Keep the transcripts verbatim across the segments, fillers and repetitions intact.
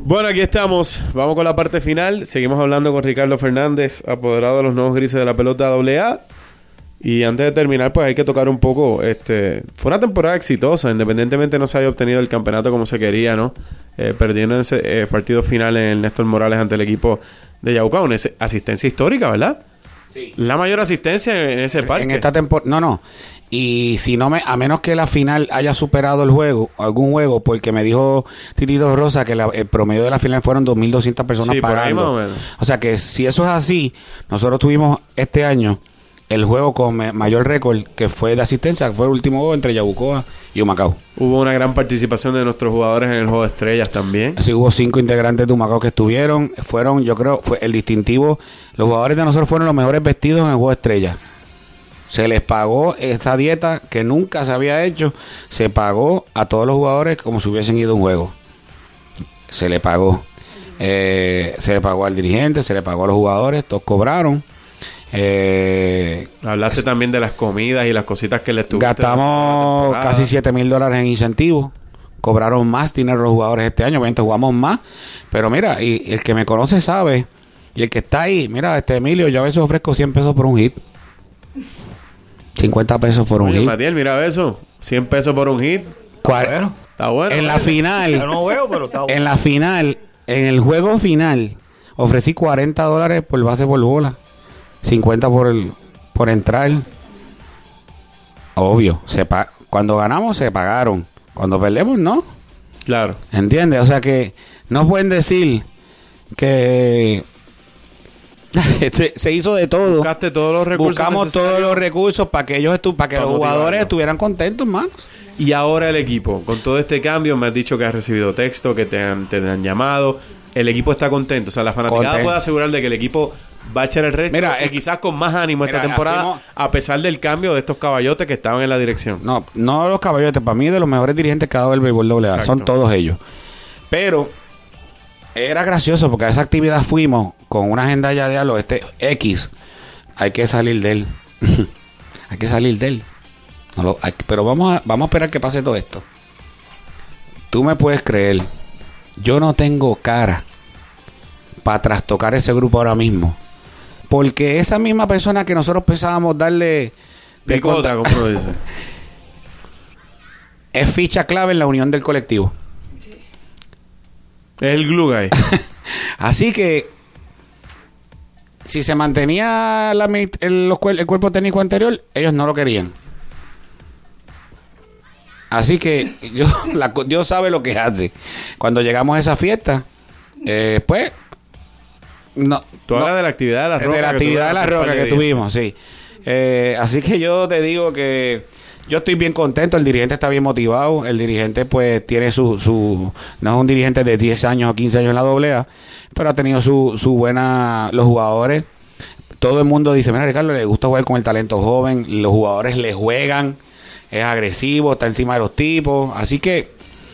Bueno, aquí estamos. Vamos con la parte final. Seguimos hablando con Ricardo Fernández, apoderado de los nuevos grises de la pelota doble A. Y antes de terminar, pues hay que tocar un poco. Este, fue una temporada exitosa, independientemente no se haya obtenido el campeonato como se quería, ¿no? Eh, perdiendo ese eh, partido final en el Néstor Morales ante el equipo de Yauca. Una asistencia histórica, ¿verdad? Sí. La mayor asistencia en ese parque. En esta temporada, no, no. Y si no me, a menos que la final haya superado el juego, algún juego, porque me dijo Titito Rosa que la, el promedio de la final fueron dos mil doscientas personas sí, pagando. Por ahí más o menos. O sea que si eso es así, nosotros tuvimos este año el juego con mayor récord que fue de asistencia, que fue el último juego entre Yabucoa y Humacao. Hubo una gran participación de nuestros jugadores en el juego de estrellas también. Así hubo cinco integrantes de Humacao que estuvieron, fueron, yo creo, fue el distintivo, los jugadores de nosotros fueron los mejores vestidos en el juego de estrellas. Se les pagó esa dieta que nunca se había hecho, se pagó a todos los jugadores como si hubiesen ido a un juego. Se le pagó. Eh, se le pagó al dirigente, se le pagó a los jugadores, todos cobraron. Eh, Hablaste también de las comidas y las cositas que les tuviste. Gastamos casi siete mil dólares en incentivos. Cobraron más dinero los jugadores este año. Obviamente jugamos más. Pero mira, y el que me conoce sabe. Y el que está ahí, mira, este Emilio, yo a veces ofrezco cien pesos por un hit. cincuenta pesos por un Oye, hit. Matiel, mira eso. cien pesos por un hit. Cuar- Bueno. Está bueno. En ¿no? la final. Yo no veo, pero está bueno. En la final, en el juego final, ofrecí cuarenta dólares por base por bola. cincuenta por el por entrar. Obvio, se pa- cuando ganamos se pagaron. Cuando perdemos, no. Claro. ¿Entiendes? O sea que no pueden decir que se, se hizo de todo. Buscaste todos los recursos. Buscamos necesarios. todos los recursos para que ellos estu- para que Para los jugadores motivarlos. estuvieran contentos, manos. Y ahora el equipo, con todo este cambio, me has dicho que has recibido texto, que te han, te han llamado. El equipo está contento. O sea, la fanaticada Contento. puede asegurar de que el equipo va a echar el resto. Mira, y es- quizás con más ánimo Mira, esta temporada, fuimos- a pesar del cambio de estos caballotes que estaban en la dirección. No, no los caballotes, para mí de los mejores dirigentes que ha dado el béisbol doble A, Exacto. son todos ellos. Pero era gracioso porque a esa actividad fuimos con una agenda ya de a lo este X. Hay que salir de él. Hay que salir de él. No lo- hay- pero vamos a, vamos a esperar que pase todo esto. Tú me puedes creer, yo no tengo cara para trastocar ese grupo ahora mismo. Porque esa misma persona que nosotros pensábamos darle de Picota, conta- como lo dice. es ficha clave en la unión del colectivo. Es el glue guy. Así que si se mantenía la admini- el, los cuer- el cuerpo técnico anterior, ellos no lo querían. Así que yo, la co- Dios sabe lo que hace. Cuando llegamos a esa fiesta, eh, pues no, Tú no- hablas de la actividad de la roca. de la que actividad de tuvieron la hace un roca par de que días. tuvimos, sí. Eh, así que yo te digo que yo estoy bien contento, el dirigente está bien motivado, el dirigente pues tiene su, su no es un dirigente de diez años o quince años en la doble A, pero ha tenido su, su buena, los jugadores, todo el mundo dice, mira Ricardo, le gusta jugar con el talento joven, los jugadores le juegan, es agresivo, está encima de los tipos, así que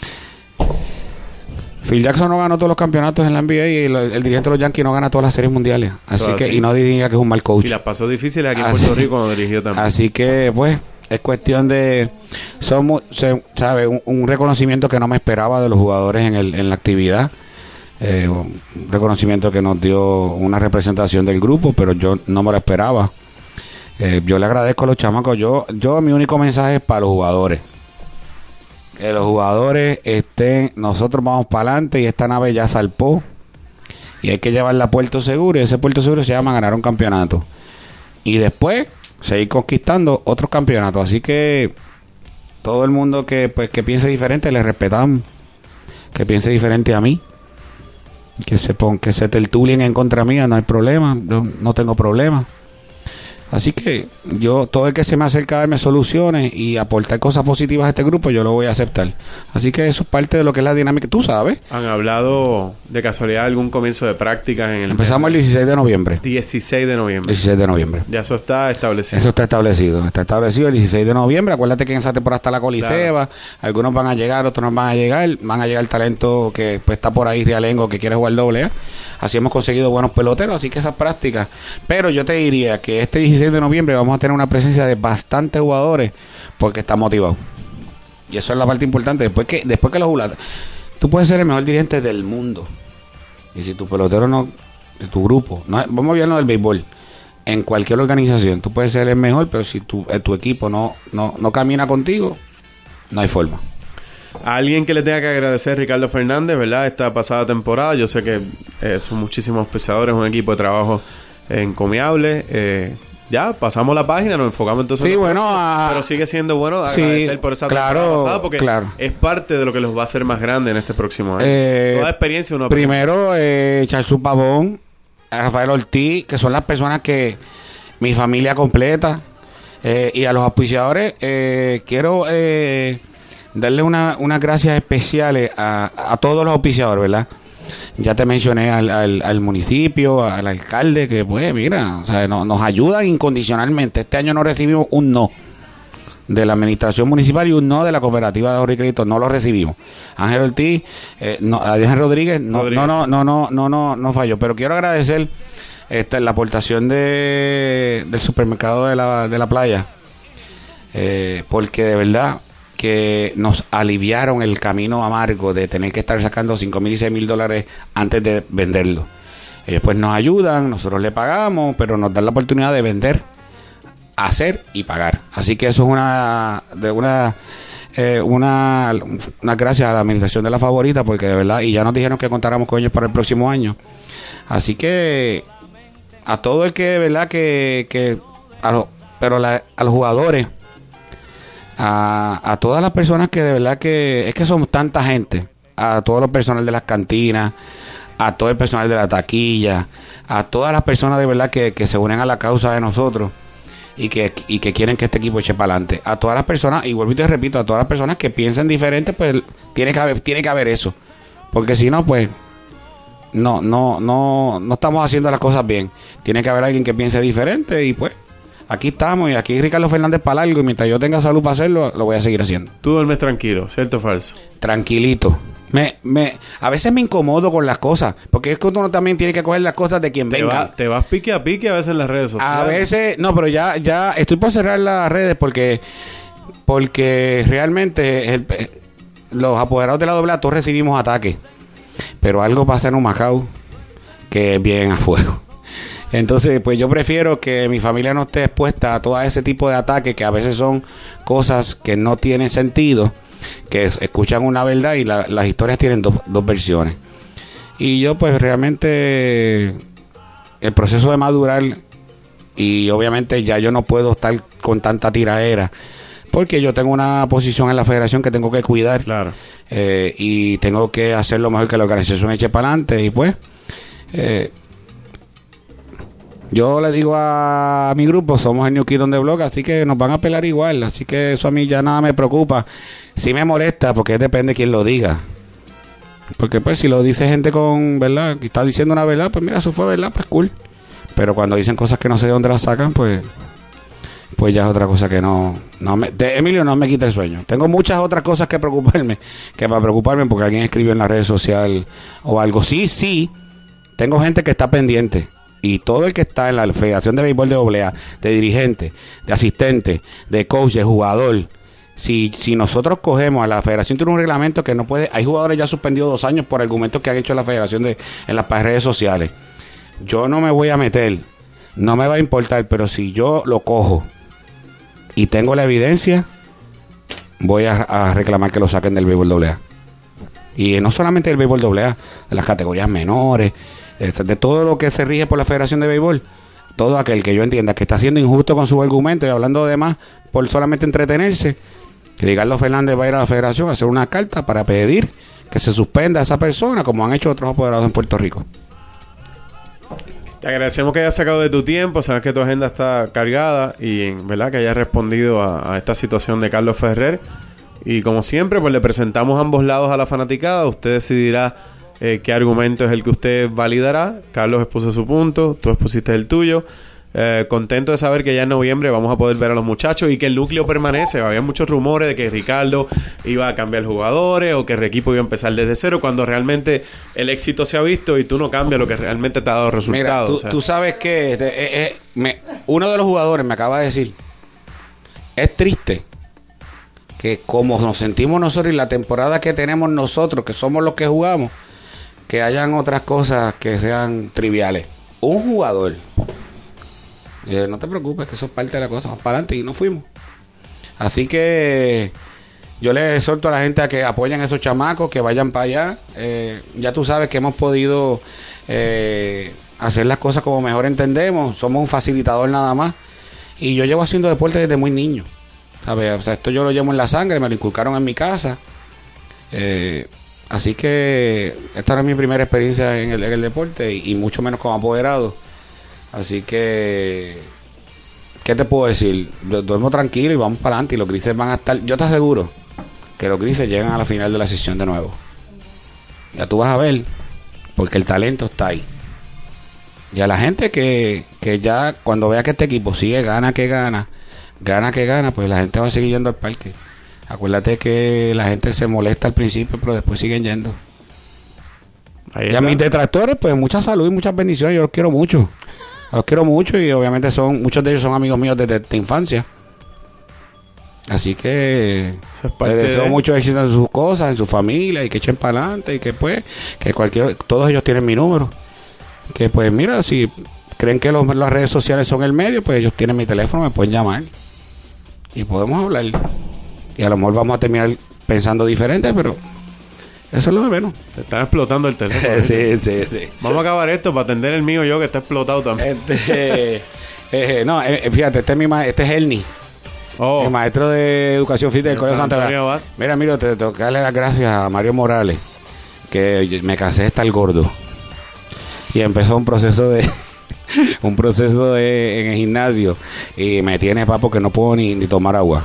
Phil Jackson no ganó todos los campeonatos en la N B A y el, el dirigente de los Yankees no gana todas las series mundiales. Así Todo que, así. y no diga que es un mal coach. Y las pasó difíciles aquí en Así- Puerto Rico cuando dirigió también. Así que, pues, es cuestión de... Somos, se- ¿sabe? Un, un reconocimiento que no me esperaba de los jugadores en, el, en la actividad. Eh, un reconocimiento que nos dio una representación del grupo, pero yo no me lo esperaba. Eh, yo le agradezco a los chamacos. Yo, yo mi único mensaje es para los jugadores. Que los jugadores estén... Nosotros vamos para adelante y esta nave ya salpó. Y hay que llevarla a Puerto Seguro. Y ese Puerto Seguro se llama ganar un campeonato. Y después seguir conquistando otros campeonatos. Así que todo el mundo que pues que piense diferente le respetamos. Que piense diferente a mí. Que se pon, que se tertulien en contra mía, no hay problema. Yo no tengo problema. Así que yo, todo el que se me acerca a darme soluciones y aportar cosas positivas a este grupo, yo lo voy a aceptar. Así que eso es parte de lo que es la dinámica. Tú sabes. ¿Han hablado de casualidad de algún comienzo de prácticas en el Empezamos el dieciséis de noviembre. dieciséis de noviembre? dieciséis de noviembre. Ya eso está establecido. Eso está establecido. Está establecido el dieciséis de noviembre. Acuérdate que en esa temporada está la Coliseba. Algunos van a llegar, otros no van a llegar. Van a llegar talento que pues está por ahí, Rialengo, que quiere jugar doble A. Así hemos conseguido buenos peloteros. Así que esas prácticas. Pero yo te diría que este dieciséis de noviembre vamos a tener una presencia de bastantes jugadores porque está motivado. Y eso es la parte importante. Después que, después que los jugadores... Tú puedes ser el mejor dirigente del mundo. Y si tu pelotero no, tu grupo, no, vamos a hablar del béisbol, en cualquier organización, tú puedes ser el mejor, pero si tu, tu equipo no, no, no camina contigo, no hay forma. A alguien que le tenga que agradecer, Ricardo Fernández, ¿verdad? Esta pasada temporada, yo sé que eh, son muchísimos auspiciadores, un equipo de trabajo encomiable. Eh, ya, pasamos la página, nos enfocamos entonces. Sí, en bueno, a... pero sigue siendo bueno agradecer sí, por esa claro, temporada pasada, porque claro. es parte de lo que los va a hacer más grandes en este próximo año. Eh, Toda experiencia uno primero, eh, Charles Pavón, a Rafael Ortiz, que son las personas que mi familia completa, eh, y a los auspiciadores, eh, quiero eh, darle una, unas gracias especiales a, a todos los auspiciadores, ¿verdad? Ya te mencioné al, al, al municipio, al alcalde, que pues mira, o sea, no, nos ayudan incondicionalmente. Este año no recibimos un no de la administración municipal y un no de la cooperativa de ahorro y crédito, no lo recibimos. Ángel Ortiz, eh, no, Ángel Rodríguez, no, Rodríguez. no, no, no, no, no, no falló. Pero quiero agradecer esta, la aportación de del supermercado de la, de la playa, eh, porque de verdad que nos aliviaron el camino amargo de tener que estar sacando cinco mil y seis mil dólares antes de venderlo. Ellos pues nos ayudan, nosotros le pagamos, pero nos dan la oportunidad de vender, hacer y pagar. Así que eso es una de una eh, una, una gracias a la administración de La Favorita, porque de verdad, y ya nos dijeron que contáramos con ellos para el próximo año. Así que a todo el que de verdad que, que a los, pero la, a los jugadores, A, a todas las personas que de verdad que es que somos tanta gente, a todo el personal de las cantinas, a todo el personal de la taquilla, a todas las personas de verdad que, que se unen a la causa de nosotros y que, y que quieren que este equipo eche para adelante, a todas las personas, y vuelvo y te repito, a todas las personas que piensan diferente, pues tiene que haber, tiene que haber eso, porque si no, pues no, no, no, no estamos haciendo las cosas bien. Tiene que haber alguien que piense diferente y pues aquí estamos, y aquí Ricardo Fernández para largo, y mientras yo tenga salud para hacerlo, lo voy a seguir haciendo. Tú duermes tranquilo, ¿cierto o falso? Tranquilito. Me, me, a veces me incomodo con las cosas, porque es que uno también tiene que coger las cosas de quien te venga. Va, te vas pique a pique a veces en las redes sociales. A veces, no, pero ya, ya estoy por cerrar las redes porque, porque realmente el, los apoderados de la doble A todos recibimos ataques, pero algo pasa en Humacao que es bien a fuego. Entonces, pues yo prefiero que mi familia no esté expuesta a todo ese tipo de ataques, que a veces son cosas que no tienen sentido, que es, escuchan una verdad y la, las historias tienen dos, dos versiones. Y yo pues realmente el proceso de madurar, y obviamente ya yo no puedo estar con tanta tiraera, porque yo tengo una posición en la federación que tengo que cuidar. Claro. Eh, y tengo que hacer lo mejor que la organización eche para adelante, y pues... Eh, yo le digo a mi grupo, somos el New Kid on the Block, así que nos van a pelar igual, así que eso a mí ya nada me preocupa. Sí me molesta, porque depende de quién lo diga. Porque pues si lo dice gente con, ¿verdad?, que está diciendo una verdad, pues mira, eso fue verdad, pues cool. Pero cuando dicen cosas que no sé de dónde las sacan, pues pues ya es otra cosa que no... no me, de Emilio no me quita el sueño. Tengo muchas otras cosas que preocuparme, que para preocuparme porque alguien escribió en la red social o algo. Sí, sí, tengo gente que está pendiente. Y todo el que está en la Federación de Béisbol de doble A, de dirigente, de asistente, de coach, de jugador, si, si nosotros cogemos a la Federación, tiene un reglamento que no puede, hay jugadores ya suspendidos dos años por argumentos que han hecho la Federación de, en las redes sociales. Yo no me voy a meter, no me va a importar, pero si yo lo cojo y tengo la evidencia, voy a, a reclamar que lo saquen del béisbol doble A. Y no solamente del béisbol doble A, de las categorías menores, de todo lo que se rige por la Federación de Béisbol. Todo aquel que yo entienda que está siendo injusto con su argumento y hablando de más por solamente entretenerse, que Ricardo Fernández va a ir a la Federación a hacer una carta para pedir que se suspenda a esa persona, como han hecho otros apoderados en Puerto Rico. Te agradecemos que hayas sacado de tu tiempo, sabes que tu agenda está cargada, y verdad que hayas respondido a, a esta situación de Carlos Ferrer. Y como siempre, pues le presentamos ambos lados a la fanaticada. Usted decidirá Eh, qué argumento es el que usted validará. Carlos expuso su punto, tú expusiste el tuyo. Eh, contento de saber que ya en noviembre vamos a poder ver a los muchachos y que el núcleo permanece. Había muchos rumores de que Ricardo iba a cambiar jugadores o que el equipo iba a empezar desde cero, cuando realmente el éxito se ha visto y tú no cambias lo que realmente te ha dado resultados. Mira, tú, o sea. tú sabes que eh, eh, me, uno de los jugadores me acaba de decir, es triste que como nos sentimos nosotros y la temporada que tenemos nosotros, que somos los que jugamos, que hayan otras cosas que sean triviales. Un jugador, eh, no te preocupes, que eso es parte de la cosa, vamos para adelante y nos fuimos. Así que yo le exhorto a la gente a que apoyen a esos chamacos, que vayan para allá. Eh, ya tú sabes que hemos podido eh, hacer las cosas como mejor entendemos. Somos un facilitador nada más. Y yo llevo haciendo deporte desde muy niño. ¿Sabes? O sea, esto yo lo llevo en la sangre, me lo inculcaron en mi casa. Eh, así que esta no es mi primera experiencia en el, en el deporte y, y mucho menos como apoderado. Así que, ¿qué te puedo decir? Yo duermo tranquilo y vamos para adelante y los grises van a estar... Yo te aseguro que los grises llegan a la final de la sesión de nuevo. Ya tú vas a ver, porque el talento está ahí. Y a la gente que, que ya cuando vea que este equipo sigue gana que gana, gana que gana, pues la gente va a seguir yendo al parque. Acuérdate que la gente se molesta al principio, pero después siguen yendo. Y a mis detractores, pues mucha salud y muchas bendiciones. Yo los quiero mucho. Los quiero mucho y obviamente son muchos de ellos son amigos míos desde de infancia. Así que les deseo de... mucho éxito en sus cosas, en su familia y que echen para adelante y que pues, que cualquier, todos ellos tienen mi número. Que pues mira, si creen que los, las redes sociales son el medio, pues ellos tienen mi teléfono, me pueden llamar y podemos hablar. Y a lo mejor vamos a terminar pensando diferente, pero eso es lo de menos. Te están explotando el teléfono. sí, sí, sí. Vamos a acabar esto para atender el mío yo, que está explotado también. Este, eh, no, eh, fíjate, este es mi ma este es Ernie. Oh. El maestro de educación física del Colegio Santa Bárbara. Mira, mira, te tengo que darle las gracias a Mario Morales, que me casé de estar gordo. Y empezó un proceso de un proceso de en el gimnasio y me tiene papo que no puedo ni, ni tomar agua.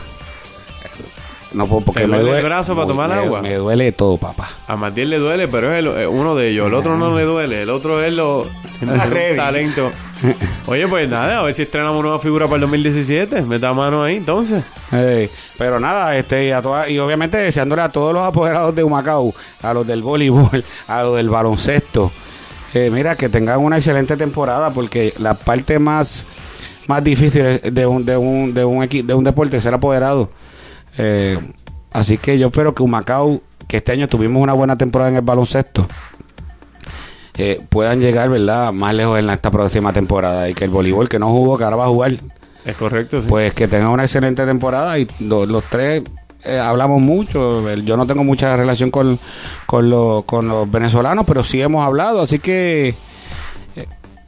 No puedo porque ¿Te me duele duele el brazo para tomar me, agua? Me duele todo, papá. A Matiel le duele, pero es, el, es uno de ellos. El otro no le duele. El otro es lo un talento. Oye, pues nada, a ver si estrenamos una nueva figura para el dos mil diecisiete. Meta mano ahí, entonces. Hey, pero nada, este y, a toda, y obviamente deseándole a todos los apoderados de Humacao, a los del voleibol, a los del baloncesto. Eh, mira, que tengan una excelente temporada, porque la parte más más difícil de un de un de un equi, de un deporte es ser apoderado. Eh, así que yo espero que Humacao, que este año tuvimos una buena temporada en el baloncesto, eh, puedan llegar, ¿verdad?, más lejos en esta próxima temporada, y que el voleibol que no jugó, que ahora va a jugar, es correcto, sí. Pues que tengan una excelente temporada y lo, los tres eh, hablamos mucho. Yo no tengo mucha relación con, con, lo, con los venezolanos, pero sí hemos hablado, así que eh,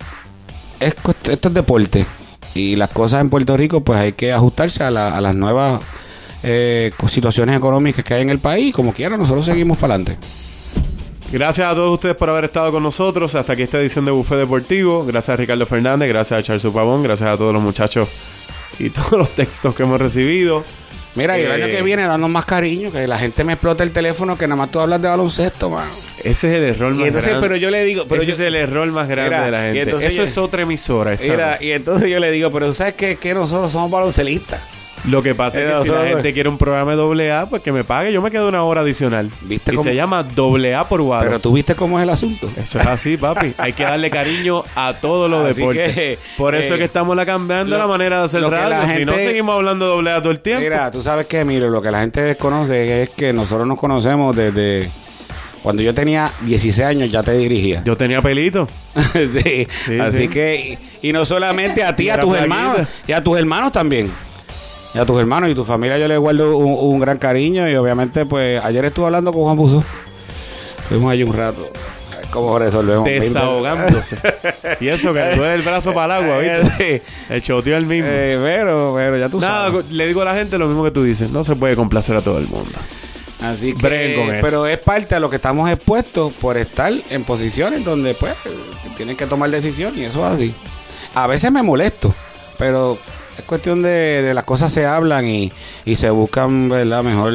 es, esto es deporte y las cosas en Puerto Rico pues hay que ajustarse a, la, a las nuevas eh, situaciones económicas que hay en el país. Como quiera, nosotros seguimos para adelante. Gracias a todos ustedes por haber estado con nosotros hasta aquí esta edición de Buffet Deportivo. Gracias a Ricardo Fernández, gracias a Charles Pavón, gracias a todos los muchachos y todos los textos que hemos recibido. Mira, y el eh, año que viene dando más cariño, que la gente me explota el teléfono, que nada más tú hablas de baloncesto, mano. Ese es el error más entonces, grande. Pero yo le digo, pero ese yo, es el error más grande mira, de la gente. Eso yo, es otra emisora. Mira, y entonces yo le digo, pero ¿sabes qué? Que nosotros somos baloncelistas. Lo que pasa es que si la gente quiere un programa de doble A, pues que me pague. Yo me quedo una hora adicional. ¿Viste y cómo? Se llama doble A por Guado. Pero tú viste cómo es el asunto. Eso es así, papi. Hay que darle cariño a todos los así deportes. Que, por eso eh, es que estamos la cambiando lo, la manera de hacer radio. Gente, si no, seguimos hablando de doble A todo el tiempo. Mira, tú sabes que, Emilio, lo que la gente desconoce es que nosotros nos conocemos desde... Cuando yo tenía dieciséis años ya te dirigía. Yo tenía pelito. sí, sí, así sí. que... Y, y no solamente a ti, a tus hermanos. Y a tus hermanos también. Y a tus hermanos y tu familia yo les guardo un, un gran cariño. Y obviamente, pues, ayer estuve hablando con Juan Buzo. Estuvimos allí un rato. ¿Cómo resolvemos? Desahogándose. Y eso, que duele el brazo para el agua, ¿viste? El choteó el mismo. Eh, pero, pero ya tú Nada, sabes. Le digo a la gente lo mismo que tú dices. No se puede complacer a todo el mundo. Así que, pero es parte de lo que estamos expuestos por estar en posiciones donde, pues, tienen que tomar decisiones y eso es así. A veces me molesto, pero... Es cuestión de, de las cosas se hablan y, y se buscan, ¿verdad? Mejor,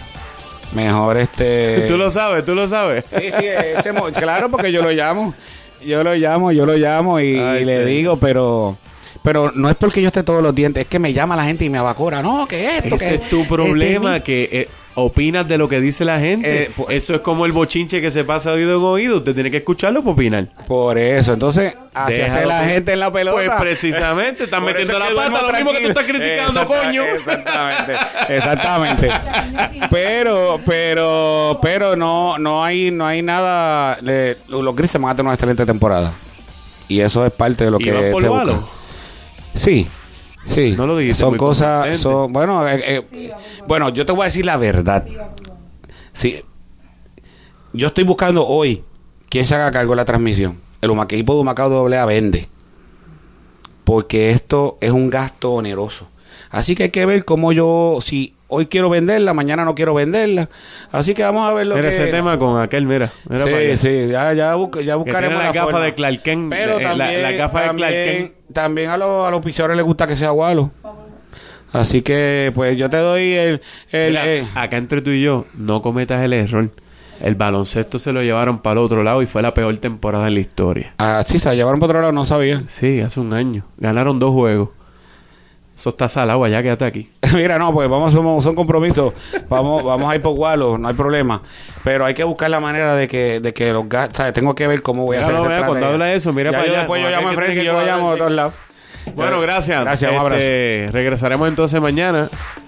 mejor este... Tú lo sabes, tú lo sabes. Sí, sí, ese, claro, porque yo lo llamo, yo lo llamo, yo lo llamo y, Ay, y le sí. digo, pero, pero no es porque yo esté todos los dientes, es que me llama la gente y me abacora. No, que esto, Ese que es tu problema, este, que eh, opinas de lo que dice la gente. Eh, pues- Eso es como el bochinche que se pasa de oído en oído. Usted tiene que escucharlo para opinar. Por eso, entonces, así hace Déjalo la que- gente en la pelota. Pues precisamente, están Por metiendo eso la es que pata, duermo lo mismo que tú estás tranquilo. criticando, Exacta- coño. Exactamente, exactamente. Pero, pero, pero no, no hay, no hay nada. le- los Grises van a tener una excelente temporada. Y eso es parte de lo ¿Y que van por se lo busca. malo? Sí, sí. No lo dijiste Son muy cosas, convincente. son, bueno, eh, eh, bueno, yo te voy a decir la verdad. Sí. Yo estoy buscando hoy quién se haga cargo de la transmisión. El Huma- equipo de Humacao doble A vende. Porque esto es un gasto oneroso. Así que hay que ver cómo yo, si hoy quiero venderla, mañana no quiero venderla. Así que vamos a ver lo Mira que... ese tema con aquel, mira. mira para allá. Sí, sí, ya, ya, busca- ya Que buscaremos tiene la la gafa forma. de Clark Kent. Pero eh, la- también, la gafa de Clark también, Kent. también a los, a los pichadores les gusta que sea gualo. Así que, pues, yo te doy el... el Mira, eh, acá entre tú y yo, no cometas el error. El baloncesto se lo llevaron para el otro lado y fue la peor temporada en la historia. ah, sí, se la llevaron para otro lado, no sabía. Sí, hace un año. Ganaron dos juegos. Eso está salado allá, quédate aquí. Mira, no, pues vamos, somos, son compromisos. Vamos, vamos a ir por gualo, no hay problema. Pero hay que buscar la manera de que, de que los gastos, ¿sabes? Tengo que ver cómo voy a Mira, hacer no, esa mira, cuando estrategia. habla de eso, mira Ya para yo allá. después yo Con llamo a aquel que Fresco y tiene yo que lo llamo de cuadrar. todos lados. Bueno, gracias. Gracias, un abrazo. Este, regresaremos entonces mañana.